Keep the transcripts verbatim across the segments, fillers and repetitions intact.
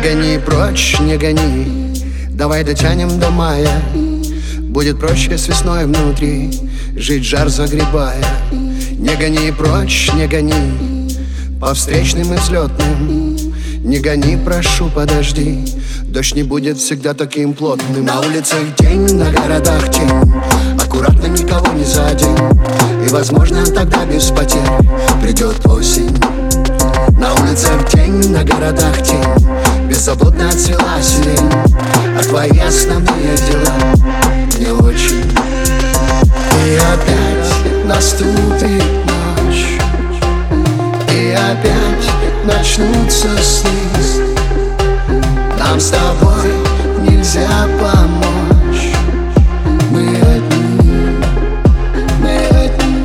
гони прочь, не гони, давай дотянем до мая. Будет проще с весной внутри жить, жар загребая. Не гони прочь, не гони, по встречным и взлетным. Не гони, прошу, подожди, дождь не будет всегда таким плотным. На улицах день, на городах тень, аккуратно, никого не задень. И, возможно, тогда без потерь придет осень. На улицах день, на городах тень, беззаботно отцвела сирень. А твои основные дела не очень. И опять наступит ночь, и опять начнутся сны. Нам с тобой нельзя помочь. Мы одни, мы одни.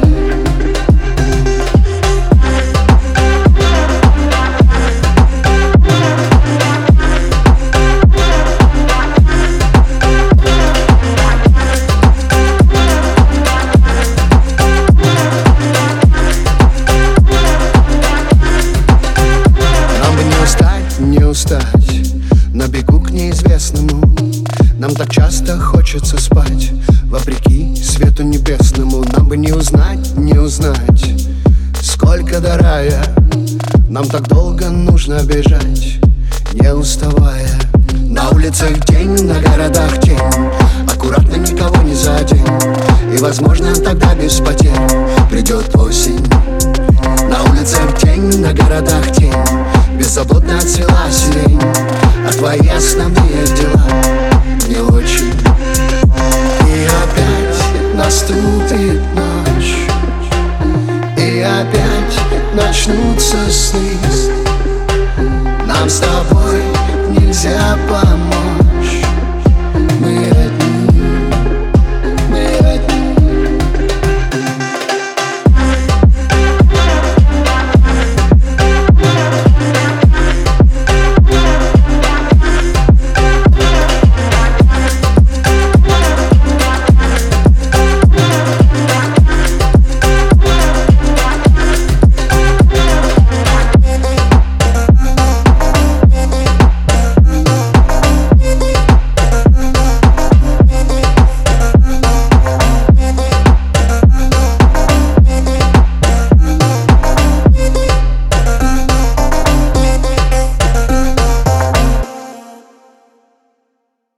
Не устать на бегу к неизвестному. Нам так часто хочется спать, вопреки свету небесному. Нам бы не узнать, не узнать, сколько до рая. Нам так долго нужно бежать, не уставая. На улицах день, на городах тень, аккуратно, никого не задень. И, возможно, тогда без потерь придет осень. На улицах день, на городах тень, беззаботно отцвела сирень. А твои основные дела не очень. И опять наступит ночь, и опять начнутся сны. Нам с тобой нельзя помочь.